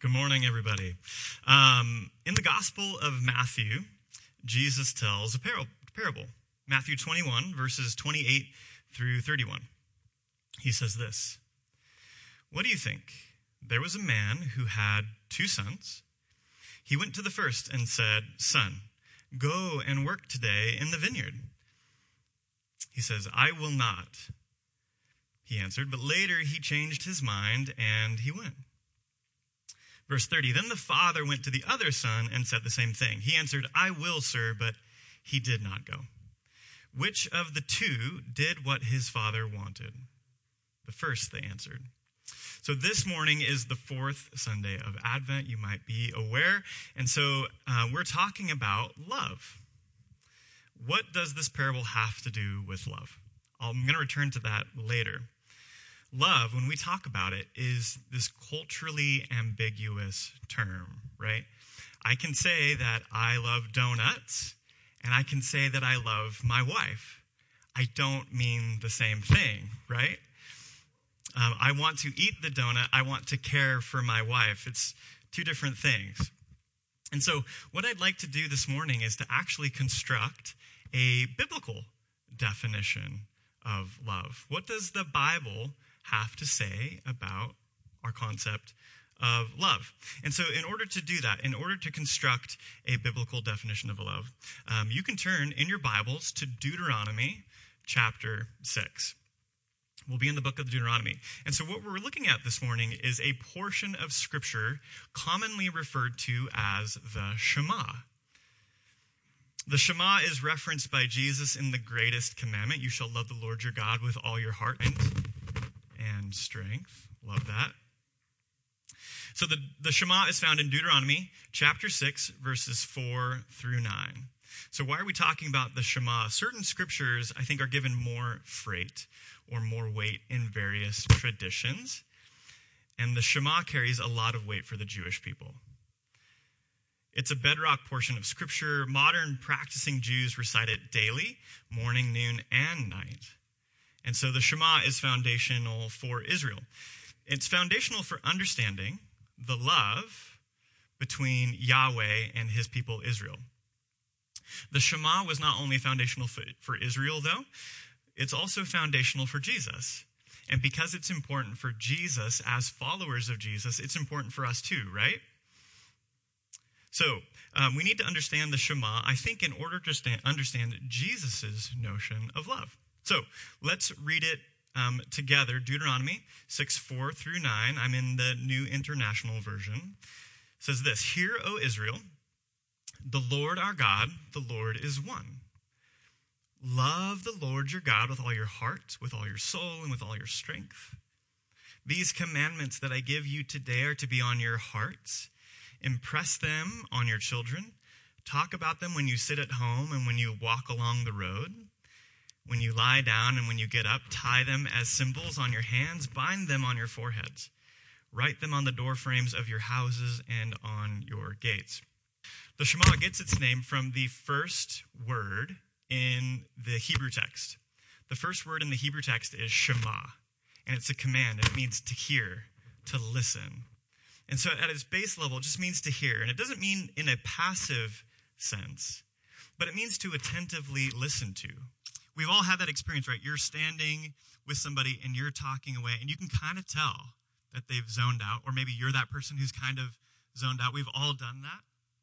Good morning, everybody. In the Gospel of Matthew, Jesus tells a parable. Matthew 21, verses 28 through 31. He says this: "What do you think? There was a man who had 2 sons. He went to the first and said, 'Son, go and work today in the vineyard.' He says, 'I will not,' he answered, but later he changed his mind and he went. Verse 30, then the father went to the other son and said the same thing. He answered, 'I will, sir,' but he did not go. Which of the 2 did what his father wanted?" "The first," they answered. So this morning is the 4th Sunday of Advent, you might be aware. And so we're talking about love. What does this parable have to do with love? I'm going to return to that later. Love, when we talk about it, is this culturally ambiguous term, right? I can say that I love donuts, and I can say that I love my wife. I don't mean the same thing, right? I want to eat the donut. I want to care for my wife. It's 2 different things. And so what I'd like to do this morning is to actually construct a biblical definition of love. What does the Bible have to say about our concept of love? And so in order to do that, in order to construct a biblical definition of love, you can turn in your Bibles to Deuteronomy chapter 6. We'll be in the book of Deuteronomy. And so what we're looking at this morning is a portion of Scripture commonly referred to as the Shema. The Shema is referenced by Jesus in the greatest commandment. You shall love the Lord your God with all your heart and strength. Love that. So the Shema is found in Deuteronomy chapter 6, verses 4 through 9. So why are we talking about the Shema? Certain scriptures, I think, are given more freight or more weight in various traditions. And the Shema carries a lot of weight for the Jewish people. It's a bedrock portion of Scripture. Modern practicing Jews recite it daily, morning, noon, and night. And so the Shema is foundational for Israel. It's foundational for understanding the love between Yahweh and his people Israel. The Shema was not only foundational for Israel, though, it's also foundational for Jesus. And because it's important for Jesus, as followers of Jesus, it's important for us too, right? So we need to understand the Shema, I think, in order to understand Jesus' notion of love. So let's read it together. Deuteronomy 6, 4 through 9. I'm in the New International Version. It says this: "Hear, O Israel, the Lord our God, the Lord is one. Love the Lord your God with all your heart, with all your soul, and with all your strength. These commandments that I give you today are to be on your hearts. Impress them on your children. Talk about them when you sit at home and when you walk along the road. When you lie down and when you get up, tie them as symbols on your hands. Bind them on your foreheads. Write them on the doorframes of your houses and on your gates." The Shema gets its name from the first word in the Hebrew text. The first word in the Hebrew text is Shema, and it's a command. It means to hear, to listen. And so at its base level, it just means to hear. And it doesn't mean in a passive sense, but it means to attentively listen to. We've all had that experience, right? You're standing with somebody and you're talking away, and you can kind of tell that they've zoned out, or maybe you're that person who's kind of zoned out. We've all done that.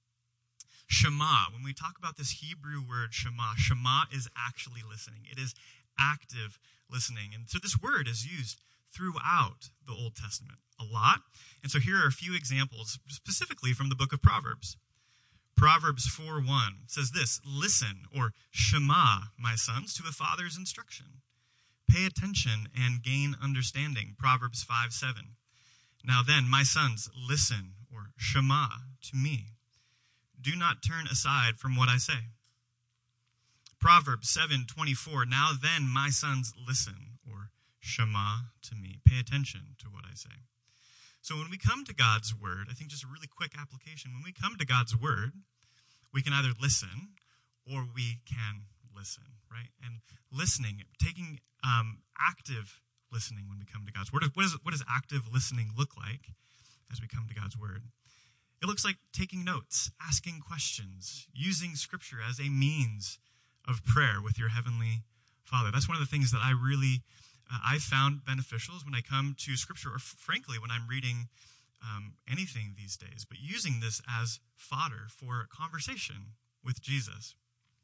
Shema, when we talk about this Hebrew word Shema, Shema is actually listening. It is active listening. And so this word is used throughout the Old Testament a lot. And so here are a few examples, specifically from the book of Proverbs. Proverbs 4:1 says this: "Listen," or Shema, my sons, to a father's instruction. Pay attention and gain understanding. Proverbs 5:7. "Now then, my sons, listen," or Shema, to me. Do not turn aside from what I say. Proverbs 7:24. "Now then, my sons, listen," or Shema, to me. Pay attention to what I say. So when we come to God's word, I think just a really quick application. When we come to God's word, we can either listen or we can listen, right? And listening, taking active listening when we come to God's word. What does active listening look like? as we come to God's word. It looks like taking notes, asking questions, using Scripture as a means of prayer with your Heavenly Father. That's one of the things that I found beneficial is when I come to Scripture, or frankly, when I'm reading anything these days, but using this as fodder for conversation with Jesus.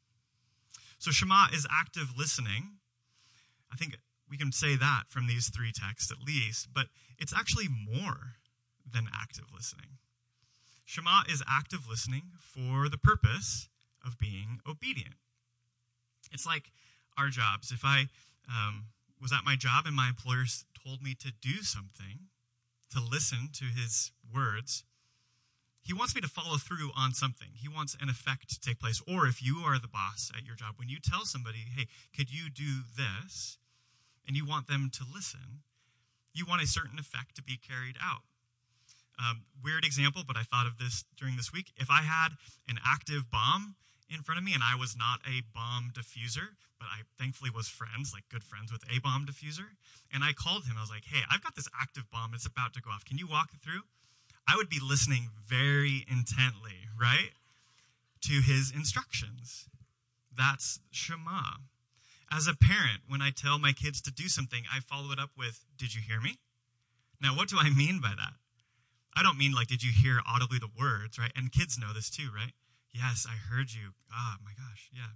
So Shema is active listening. I think we can say that from these three texts at least, but it's actually more than active listening. Shema is active listening for the purpose of being obedient. It's like our jobs. If I was at my job and my employer told me to do something, to listen to his words, he wants me to follow through on something. He wants an effect to take place. Or if you are the boss at your job, when you tell somebody, hey, could you do this? And you want them to listen, you want a certain effect to be carried out. Weird example, but I thought of this during this week. If I had an active bomb in front of me and I was not a bomb diffuser, but I thankfully was good friends with a bomb diffuser, and I called him, I was like, hey, I've got this active bomb, it's about to go off. Can you walk it through? I would be listening very intently, right, to his instructions. That's Shema. As a parent, when I tell my kids to do something, I follow it up with, did you hear me? Now, what do I mean by that? I don't mean did you hear audibly the words, right? And kids know this too, right? Yes, I heard you. Ah, my gosh, yeah.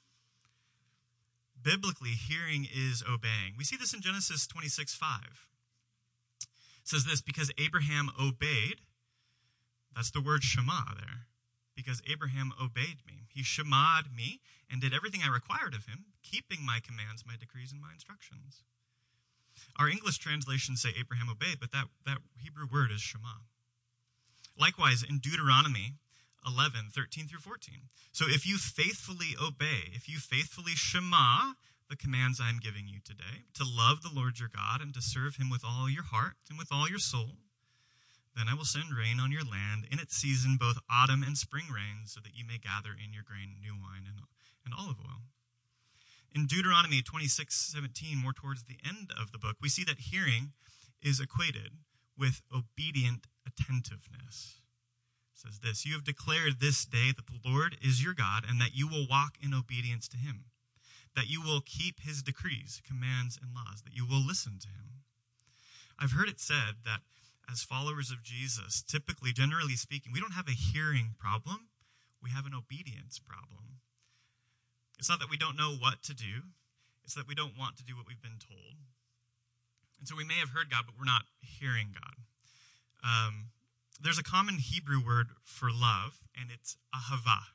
Biblically, hearing is obeying. We see this in Genesis 26:5. It says this, because Abraham obeyed, that's the word Shema there, because Abraham obeyed me. He shema'd me and did everything I required of him, keeping my commands, my decrees, and my instructions. Our English translations say Abraham obeyed, but that Hebrew word is Shema. Likewise, in Deuteronomy 11:13-14. So if you faithfully obey, if you faithfully Shema the commands I'm giving you today, to love the Lord your God and to serve him with all your heart and with all your soul, then I will send rain on your land in its season, both autumn and spring rains, so that you may gather in your grain, new wine, and olive oil. In Deuteronomy 26:17, more towards the end of the book, we see that hearing is equated with obedient attentiveness. It says this, you have declared this day that the Lord is your God and that you will walk in obedience to him, that you will keep his decrees, commands, and laws, that you will listen to him. I've heard it said that as followers of Jesus, typically, generally speaking, we don't have a hearing problem, we have an obedience problem. It's not that we don't know what to do, it's that we don't want to do what we've been told. And so we may have heard God, but we're not hearing God. There's a common Hebrew word for love, and it's ahavah.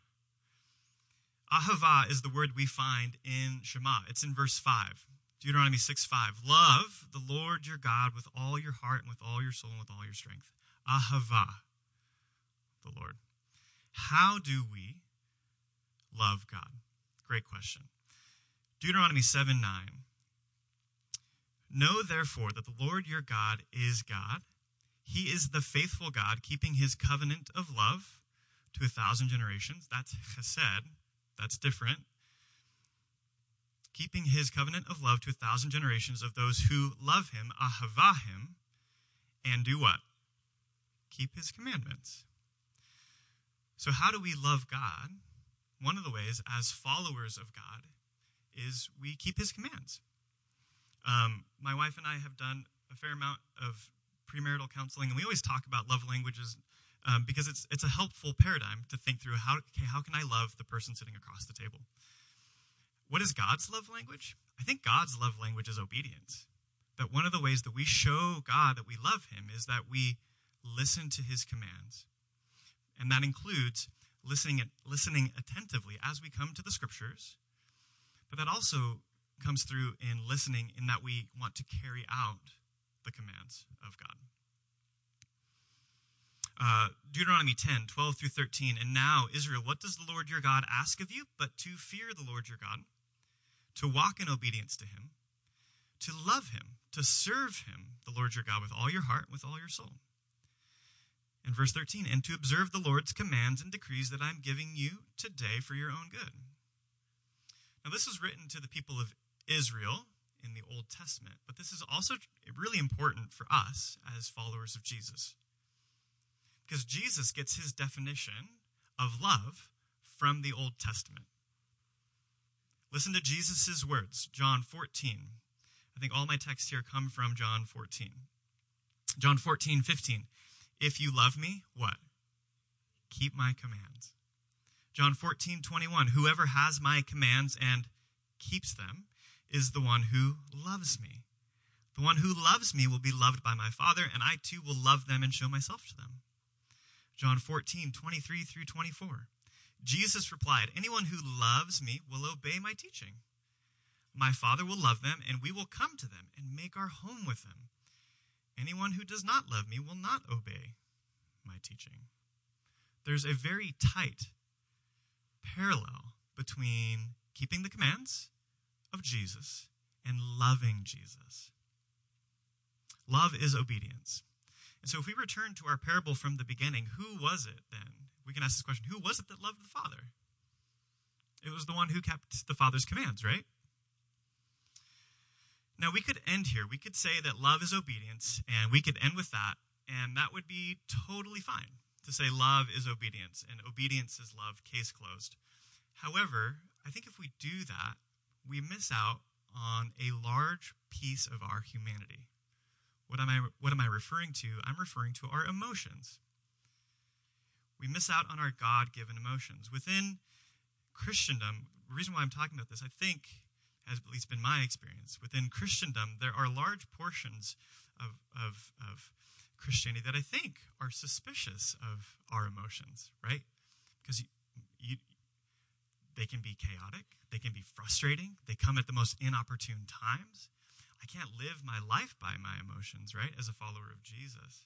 Ahavah is the word we find in Shema. It's in verse 5, Deuteronomy 6:5. Love the Lord your God with all your heart and with all your soul and with all your strength. Ahavah, the Lord. How do we love God? Great question. Deuteronomy 7:9. Know therefore that the Lord your God is God. He is the faithful God, keeping his covenant of love to 1,000 generations. That's chesed. That's different. Keeping his covenant of love to 1,000 generations of those who love him, ahavah him, and do what? Keep his commandments. So how do we love God? One of the ways, as followers of God, is we keep his commands. My wife and I have done a fair amount of premarital counseling, and we always talk about love languages because it's a helpful paradigm to think through how can I love the person sitting across the table. What is God's love language? I think God's love language is obedience. That one of the ways that we show God that we love him is that we listen to his commands. And that includes listening attentively as we come to the scriptures, but that also comes through in listening in that we want to carry out the commands of God. Deuteronomy 10:12-13. And now, Israel, what does the Lord your God ask of you? But to fear the Lord your God, to walk in obedience to him, to love him, to serve him, the Lord your God, with all your heart, with all your soul. And verse 13, and to observe the Lord's commands and decrees that I'm giving you today for your own good. Now, this is written to the people of Israel in the Old Testament, but this is also really important for us as followers of Jesus. Because Jesus gets his definition of love from the Old Testament. Listen to Jesus' words, John 14. I think all my texts here come from John 14. John 14:15. If you love me, what? Keep my commands. John 14:21. Whoever has my commands and keeps them is the one who loves me. The one who loves me will be loved by my Father, and I too will love them and show myself to them. John 14:23 through 24. Jesus replied, anyone who loves me will obey my teaching. My Father will love them, and we will come to them and make our home with them. Anyone who does not love me will not obey my teaching. There's a very tight parallel between keeping the commands of Jesus and loving Jesus. Love is obedience. And so if we return to our parable from the beginning, who was it then? We can ask this question, who was it that loved the Father? It was the one who kept the Father's commands, right? Now we could end here. We could say that love is obedience, and we could end with that, and that would be totally fine to say love is obedience, and obedience is love, case closed. However, I think if we do that, we miss out on a large piece of our humanity. What am I referring to? I'm referring to our emotions. We miss out on our God-given emotions. Within Christendom, the reason why I'm talking about this, I think, has at least been my experience. Within Christendom, there are large portions of Christianity that I think are suspicious of our emotions, right? Because they can be chaotic, they can be frustrating, they come at the most inopportune times. I can't live my life by my emotions, right, as a follower of Jesus.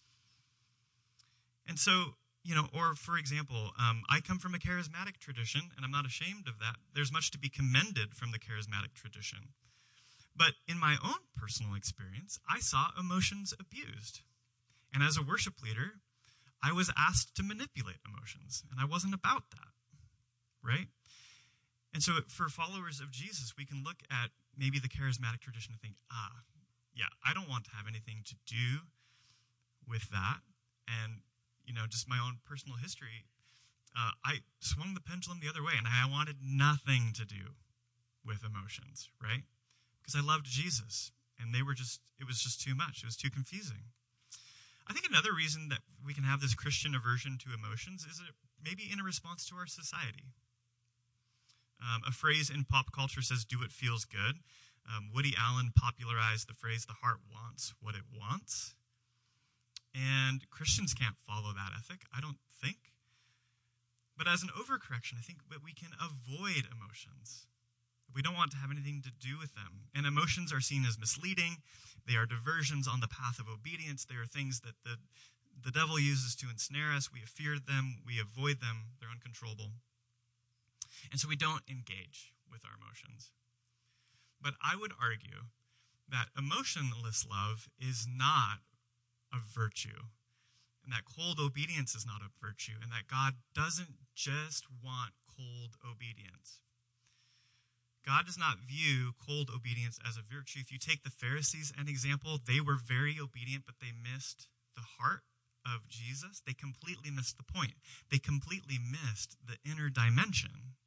And so, or for example, I come from a charismatic tradition, and I'm not ashamed of that. There's much to be commended from the charismatic tradition. But in my own personal experience, I saw emotions abused. And as a worship leader, I was asked to manipulate emotions, and I wasn't about that, right? And so for followers of Jesus, we can look at maybe the charismatic tradition and think, I don't want to have anything to do with that. And, just my own personal history, I swung the pendulum the other way, and I wanted nothing to do with emotions, right? Because I loved Jesus, and it was just too much. It was too confusing. I think another reason that we can have this Christian aversion to emotions is maybe in a response to our society. A phrase in pop culture says, do what feels good. Woody Allen popularized the phrase, the heart wants what it wants. And Christians can't follow that ethic, I don't think. But as an overcorrection, I think that we can avoid emotions. We don't want to have anything to do with them. And emotions are seen as misleading. They are diversions on the path of obedience. They are things that the devil uses to ensnare us. We have feared them. We avoid them. They're uncontrollable. And so we don't engage with our emotions. But I would argue that emotionless love is not a virtue, and that cold obedience is not a virtue, and that God doesn't just want cold obedience. God does not view cold obedience as a virtue. If you take the Pharisees as an example, they were very obedient, but they missed the heart of Jesus. They completely missed the point. They completely missed the inner dimension.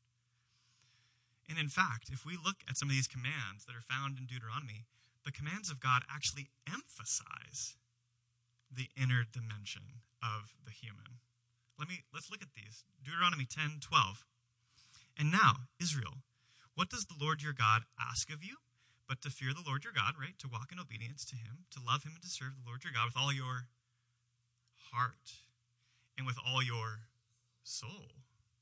And in fact, if we look at some of these commands that are found in Deuteronomy, the commands of God actually emphasize the inner dimension of the human. Let's look at these. Deuteronomy 10:12. And now, Israel, what does the Lord your God ask of you? But to fear the Lord your God, right? To walk in obedience to him, to love him and to serve the Lord your God with all your heart and with all your soul.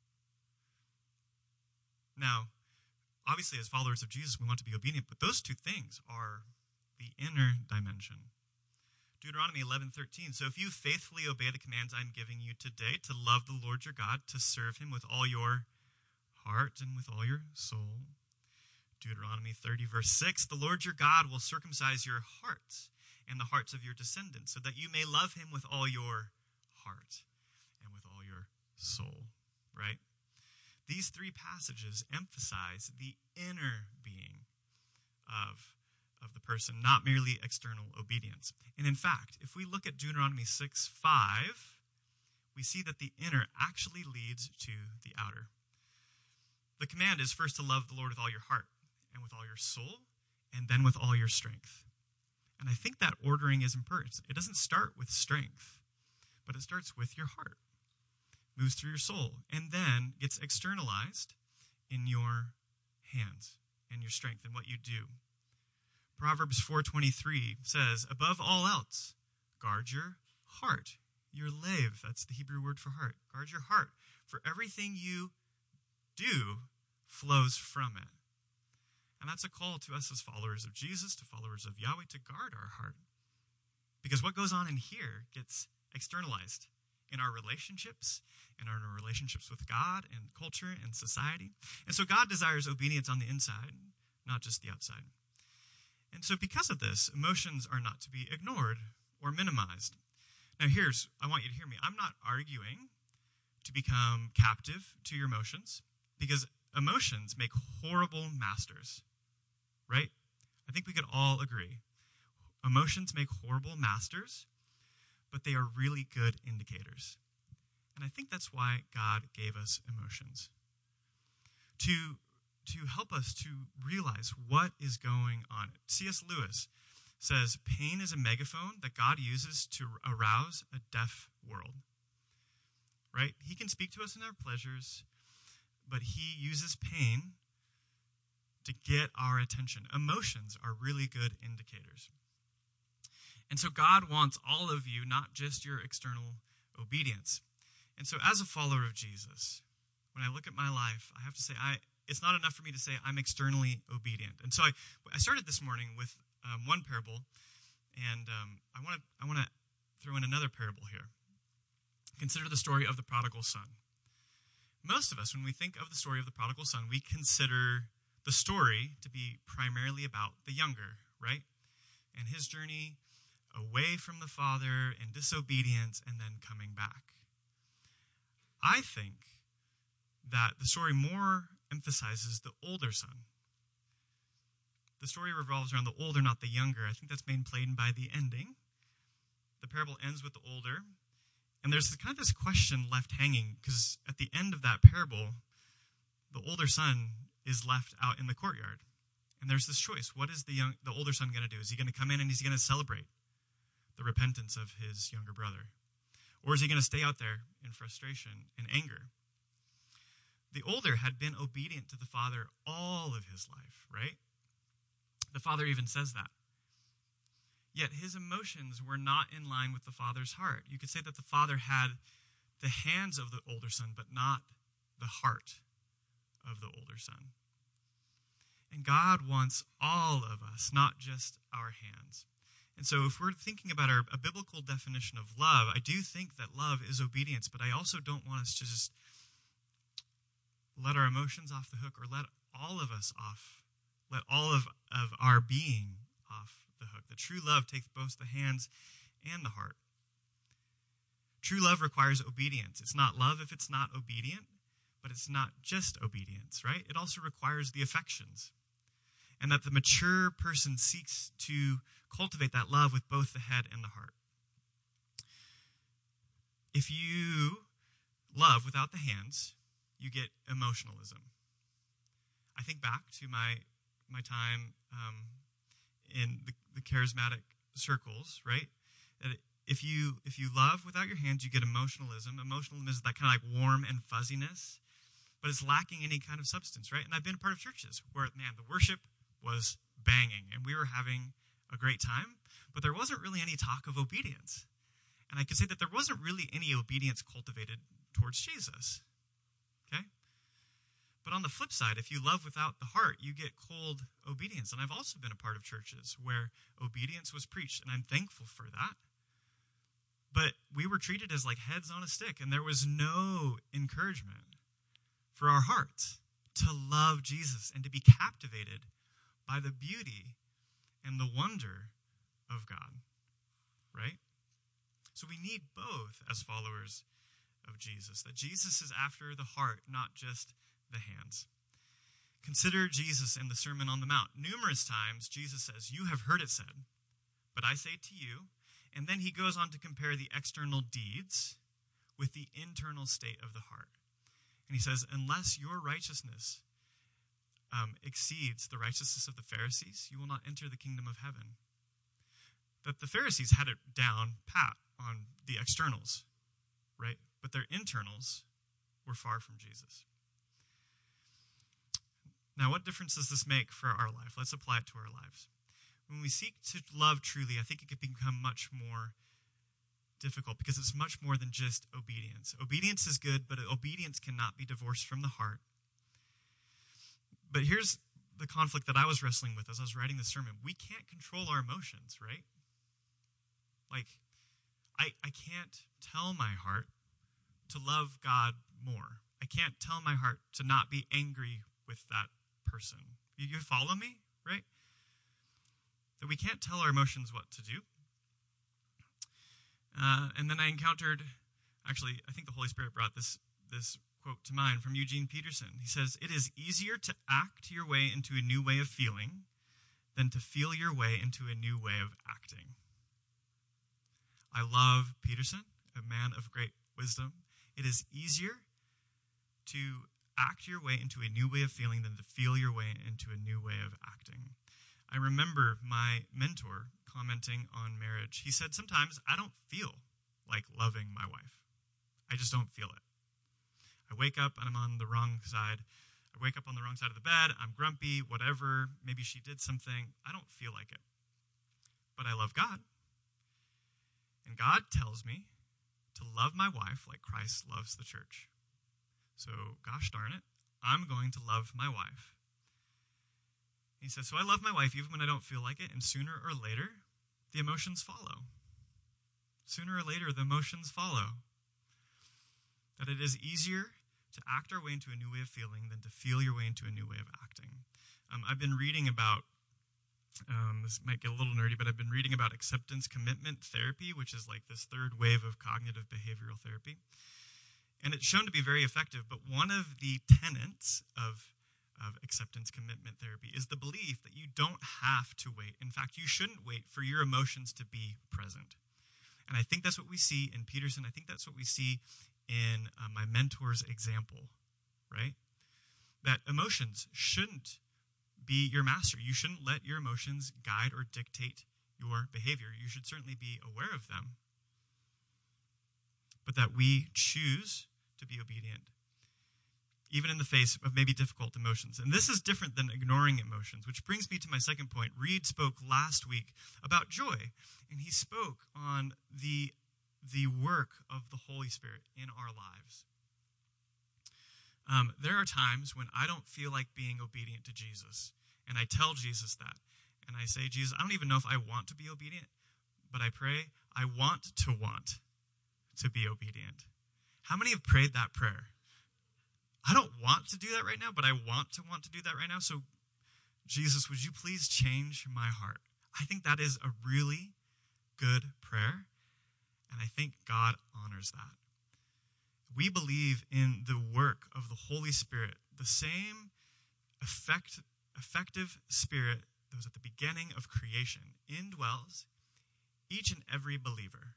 Now, obviously, as followers of Jesus, we want to be obedient, but those two things are the inner dimension. Deuteronomy 11:13. So if you faithfully obey the commands I'm giving you today, to love the Lord your God, to serve him with all your heart and with all your soul. Deuteronomy 30, verse 6. The Lord your God will circumcise your hearts and the hearts of your descendants, so that you may love him with all your heart and with all your soul, right? These three passages emphasize the inner being of the person, not merely external obedience. And in fact, if we look at Deuteronomy 6:5, we see that the inner actually leads to the outer. The command is first to love the Lord with all your heart and with all your soul, and then with all your strength. And I think that ordering is important. It doesn't start with strength, but it starts with your heart, moves through your soul, and then gets externalized in your hands and your strength and what you do. Proverbs 4:23 says, above all else, guard your heart, your lev, that's the Hebrew word for heart. Guard your heart, for everything you do flows from it. And that's a call to us as followers of Jesus, to followers of Yahweh, to guard our heart. Because what goes on in here gets externalized in our relationships, in our relationships with God and culture and society. And so God desires obedience on the inside, not just the outside. And so because of this, emotions are not to be ignored or minimized. Now I want you to hear me. I'm not arguing to become captive to your emotions, because emotions make horrible masters, right? I think we could all agree. Emotions make horrible masters, but they are really good indicators. And I think that's why God gave us emotions. To help us to realize what is going on. C.S. Lewis says, pain is a megaphone that God uses to arouse a deaf world. Right? He can speak to us in our pleasures, but he uses pain to get our attention. Emotions are really good indicators. And so God wants all of you, not just your external obedience. And so as a follower of Jesus, when I look at my life, I have to say, it's not enough for me to say I'm externally obedient. And so I started this morning with one parable, and I want to throw in another parable here. Consider the story of the prodigal son. Most of us, when we think of the story of the prodigal son, we consider the story to be primarily about the younger, right? And his journey away from the father and disobedience and then coming back. I think that the story more emphasizes the older son. The story revolves around the older, not the younger. I think that's being played by the ending. The parable ends with the older. And there's kind of this question left hanging, because at the end of that parable, the older son is left out in the courtyard. And there's this choice. What is the older son going to do? Is he going to come in and is he going to celebrate the repentance of his younger brother? Or is he going to stay out there in frustration and anger? The older had been obedient to the father all of his life, right? The father even says that. Yet his emotions were not in line with the father's heart. You could say that the father had the hands of the older son, but not the heart of the older son. And God wants all of us, not just our hands. And so if we're thinking about a biblical definition of love, I do think that love is obedience, but I also don't want us to just let our emotions off the hook, or let all of us off, let all of our being off the hook. The true love takes both the hands and the heart. True love requires obedience. It's not love if it's not obedient, but it's not just obedience, right? It also requires the affections. And that the mature person seeks to cultivate that love with both the head and the heart. If you love without the hands, you get emotionalism. I think back to my time in the charismatic circles, right? That if you love without your hands, you get emotionalism. Emotionalism is that kind of like warm and fuzziness, but it's lacking any kind of substance, right? And I've been a part of churches where, man, the worship was banging, and we were having a great time, but there wasn't really any talk of obedience. And I could say that there wasn't really any obedience cultivated towards Jesus, okay? But on the flip side, if you love without the heart, you get cold obedience. And I've also been a part of churches where obedience was preached, and I'm thankful for that. But we were treated as like heads on a stick, and there was no encouragement for our hearts to love Jesus and to be captivated by the beauty and the wonder of God, right? So we need both as followers of Jesus, that Jesus is after the heart, not just the hands. Consider Jesus in the Sermon on the Mount. Numerous times, Jesus says, "You have heard it said, but I say to you," and then he goes on to compare the external deeds with the internal state of the heart. And he says, unless your righteousness exceeds the righteousness of the Pharisees, you will not enter the kingdom of heaven. That the Pharisees had it down pat on the externals, right? But their internals were far from Jesus. Now, what difference does this make for our life? Let's apply it to our lives. When we seek to love truly, I think it can become much more difficult because it's much more than just obedience. Obedience is good, but obedience cannot be divorced from the heart. But here's the conflict that I was wrestling with as I was writing this sermon. We can't control our emotions, right? Like, I can't tell my heart to love God more. I can't tell my heart to not be angry with that person. You follow me, right? That we can't tell our emotions what to do. And then I encountered, actually, I think the Holy Spirit brought this quote to mind from Eugene Peterson. He says, "It is easier to act your way into a new way of feeling than to feel your way into a new way of acting." I love Peterson, a man of great wisdom. It is easier to act your way into a new way of feeling than to feel your way into a new way of acting. I remember my mentor commenting on marriage. He said, sometimes I don't feel like loving my wife. I just don't feel it. I wake up and I'm on the wrong side. I wake up on the wrong side of the bed. I'm grumpy, whatever. Maybe she did something. I don't feel like it. But I love God. And God tells me to love my wife like Christ loves the church. So, gosh darn it, I'm going to love my wife. He says, so I love my wife even when I don't feel like it, and sooner or later, the emotions follow. Sooner or later, the emotions follow. That it is easier to act our way into a new way of feeling than to feel your way into a new way of acting. I've been reading about, this might get a little nerdy, but I've been reading about acceptance commitment therapy, which is like this third wave of cognitive behavioral therapy. And it's shown to be very effective, but one of the tenets of acceptance commitment therapy is the belief that you don't have to wait. In fact, you shouldn't wait for your emotions to be present. And I think that's what we see in Peterson. I think that's what we see in my mentor's example, right? That emotions shouldn't be your master. You shouldn't let your emotions guide or dictate your behavior. You should certainly be aware of them, but that we choose to be obedient, even in the face of maybe difficult emotions. And this is different than ignoring emotions, which brings me to my second point. Reed spoke last week about joy, and he spoke on the work of the Holy Spirit in our lives. There are times when I don't feel like being obedient to Jesus, and I tell Jesus that, and I say, Jesus, I don't even know if I want to be obedient, but I pray, I want to be obedient. How many have prayed that prayer? I don't want to do that right now, but I want to do that right now. So, Jesus, would you please change my heart? I think that is a really good prayer, and I think God honors that. We believe in the work of the Holy Spirit, the same effective Spirit that was at the beginning of creation indwells each and every believer.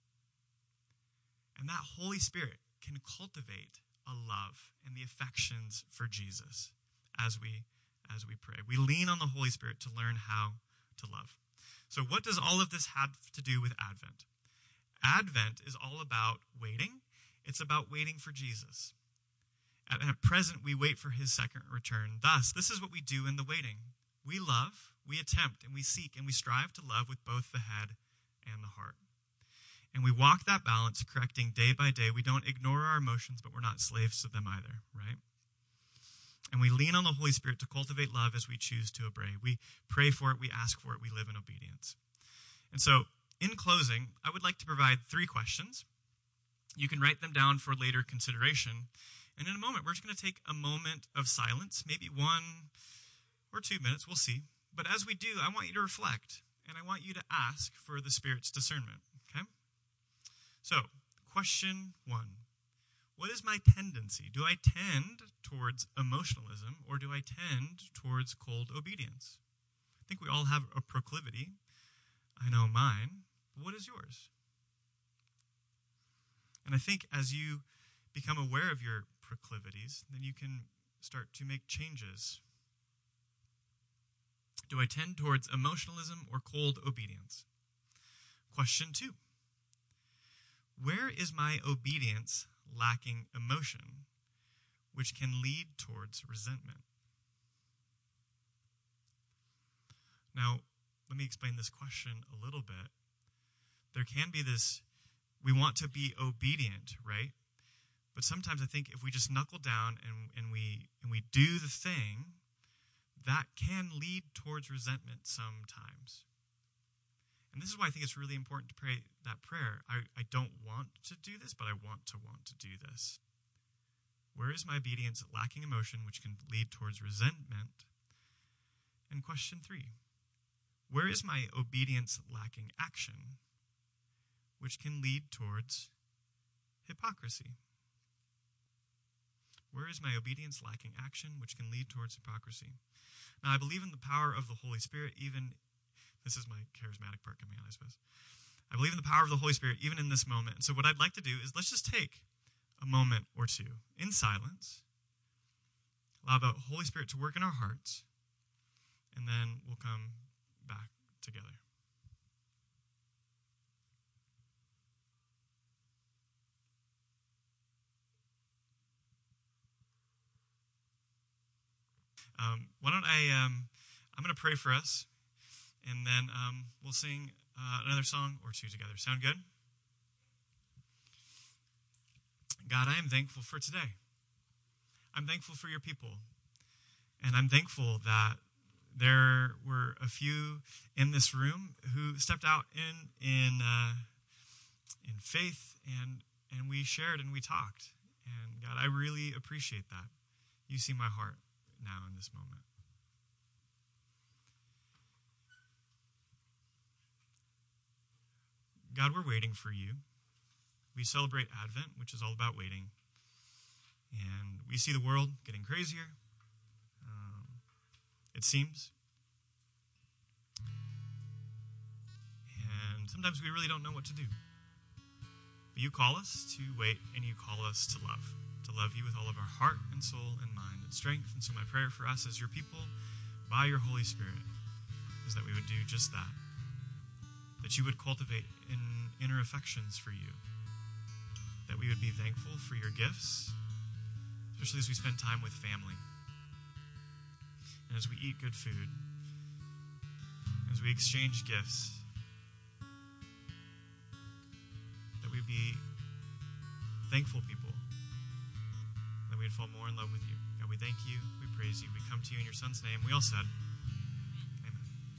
And that Holy Spirit can cultivate a love and the affections for Jesus as we pray. We lean on the Holy Spirit to learn how to love. So what does all of this have to do with Advent? Advent is all about waiting. It's about waiting for Jesus. At present, we wait for his second return. Thus, this is what we do in the waiting. We love, we attempt, and we seek, and we strive to love with both the head and the heart. And we walk that balance, correcting day by day. We don't ignore our emotions, but we're not slaves to them either, right? And we lean on the Holy Spirit to cultivate love as we choose to obey. We pray for it, we ask for it, we live in obedience. And so, in closing, I would like to provide 3 questions. You can write them down for later consideration. And in a moment, we're just going to take a moment of silence, maybe 1 or 2 minutes, we'll see. But as we do, I want you to reflect, and I want you to ask for the Spirit's discernment, okay? So, question 1. What is my tendency? Do I tend towards emotionalism, or do I tend towards cold obedience? I think we all have a proclivity. I know mine. But what is yours? And I think as you become aware of your proclivities, then you can start to make changes. Do I tend towards emotionalism or cold obedience? Question 2. Where is my obedience lacking emotion, which can lead towards resentment? Now, let me explain this question a little bit. There can be this, we want to be obedient, right? But sometimes I think if we just knuckle down and we do the thing, that can lead towards resentment sometimes. And this is why I think it's really important to pray that prayer. I don't want to do this, but I want to do this. Where is my obedience lacking emotion, which can lead towards resentment? And question 3, where is my obedience lacking action, which can lead towards hypocrisy? Where is my obedience lacking action, which can lead towards hypocrisy? Now, I believe in the power of the Holy Spirit, even, this is my charismatic part coming out, I suppose. I believe in the power of the Holy Spirit, even in this moment. And so what I'd like to do is let's just take a moment or two in silence, allow the Holy Spirit to work in our hearts, and then we'll come back together. Why don't I'm going to pray for us, and then we'll sing another song or two together. Sound good? God, I am thankful for today. I'm thankful for your people, and I'm thankful that there were a few in this room who stepped out in faith, and we shared and we talked. And God, I really appreciate that. You see my heart now in this moment. God, we're waiting for you. We celebrate Advent, which is all about waiting. And we see the world getting crazier. It seems. And sometimes we really don't know what to do. But you call us to wait, and you call us to love you with all of our heart and soul and mind and strength. And so my prayer for us as your people, by your Holy Spirit, is that we would do just that you would cultivate inner affections for you, that we would be thankful for your gifts, especially as we spend time with family, and as we eat good food, as we exchange gifts, that we'd be thankful people, that we'd fall more in love with you. God, we thank you, we praise you, we come to you in your Son's name. We all said,